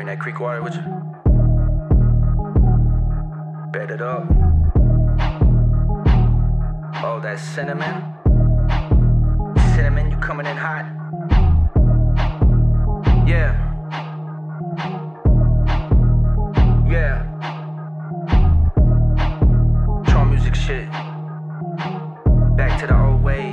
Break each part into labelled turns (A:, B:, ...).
A: that creek water with you? Bet it up. Oh, that cinnamon. Cinnamon, you coming in hot. Yeah. Yeah. Tron music shit. Back to the old ways.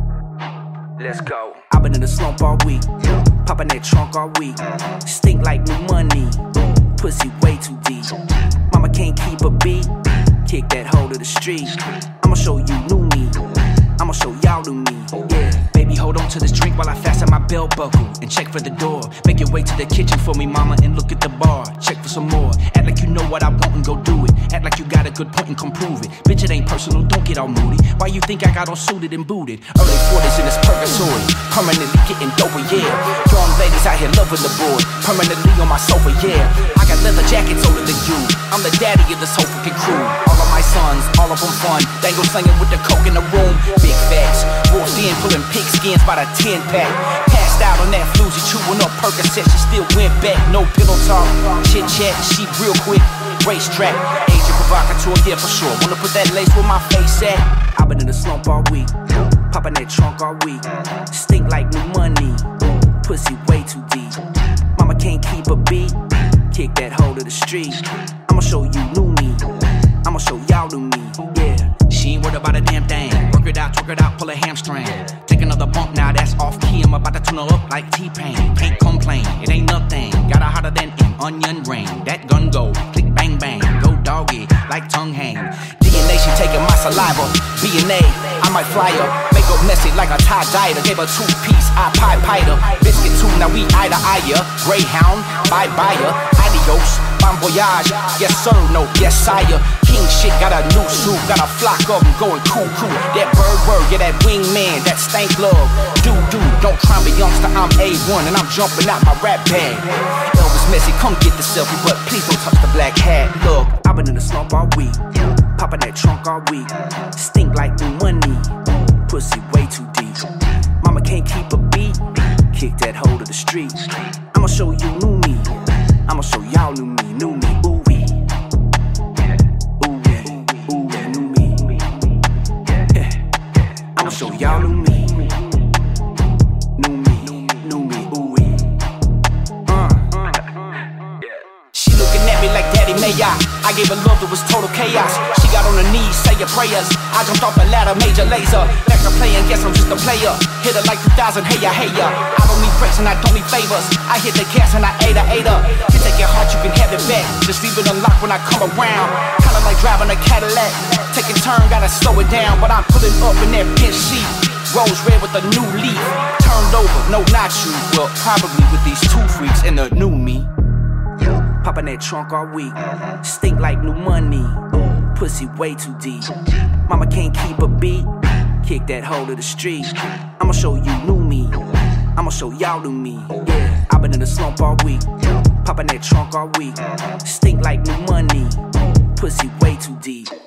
A: Let's go.
B: I've been in the slump all week, popping that trunk all week. Stink like new money, pussy way too deep. Mama can't keep a beat, kick that hoe to the street. I'ma show you new me, I'ma show y'all new me. Yeah, baby, hold on to this drink while I fasten my belt buckle and check for the door. Make your way to the kitchen for me, mama, and look at the bar. Check for some more. Act like you know what I want and go do it. Act like you got a good point and come prove it. Bitch, it ain't personal, don't get all moody. Why you think I got all suited and booted? Early 40s in this purgatory, permanently getting doper, yeah. Young ladies out here loving the boy, permanently on my sofa, yeah. I got leather jackets older than you. I'm the daddy of this whole fucking crew. All of my sons, all of them fun. Dangle slinging with the coke in the room. Big facts, wolves in pulling pigskins by the 10-pack. Passed out on that floozy, chewing up Percocet. She still went back, no pillow talk. Chit chat, she real quick. Racetrack, agent provocateur, yeah for sure. Wanna put that lace where my face at? I've been in the slump all week, popping that trunk all week. Stink like new money, pussy way too deep. Mama can't keep a beat, kick that hoe to the street. I'ma show you new me, I'ma show y'all new me. Yeah, she ain't worried about a damn thing. Work it out, twerk it out, pull a hamstring. Take another bump now, that's off key. I'm about to tune her up like T-Pain. Can't complain, it ain't nothing. Got her hotter than an onion ring. That gun go, click bang bang, go doggy like tongue hang. DNA, she taking my saliva. B&A, I might fly her. Make her messy like a tie-dyer. Gave her 2-piece, I pie her. Biscuit too, now we eye to eye ya. Greyhound, bye-bye ya. Adios, bon voyage. Yes sir, no, yes sire. King shit, got a new suit. Got a flock of them going cool. That bird word, yeah, that wingman. That stank love. Do, don't try me youngster, I'm A1 and I'm jumping out my rap bag. Elvis Messi, come get the selfie, but please don't touch the black hat. Look, I've been in the slump all week, popping that trunk all week. Stink like new money, pussy way too deep. Mama can't keep a beat, kick that hoe to the street. I'ma show you new me, I'ma show y'all new me, new me. Ooh wee, ooh wee, ooh wee, new me. I'ma show y'all new me. I gave her love that was total chaos. She got on her knees, say your prayers. I jumped off the ladder, major laser. Back to playing, guess I'm just a player. Hit her like 2000, hey ya. I don't need breaks and I don't need favors. I hit the gas and I ate her. You take your heart, you can have it back. Just leave it unlocked when I come around. Kinda like driving a Cadillac. Take a turn, gotta slow it down. But I'm pulling up in that bench seat. Rose red with a new leaf. Turned over, no not you. Well, probably with these two freaks and the new me. Popping that trunk all week, stink like new money, pussy way too deep. Mama can't keep a beat, kick that hoe to the street. I'ma show you new me, I'ma show y'all new me. Yeah, I've been in the slump all week, popping that trunk all week. Stink like new money, pussy way too deep.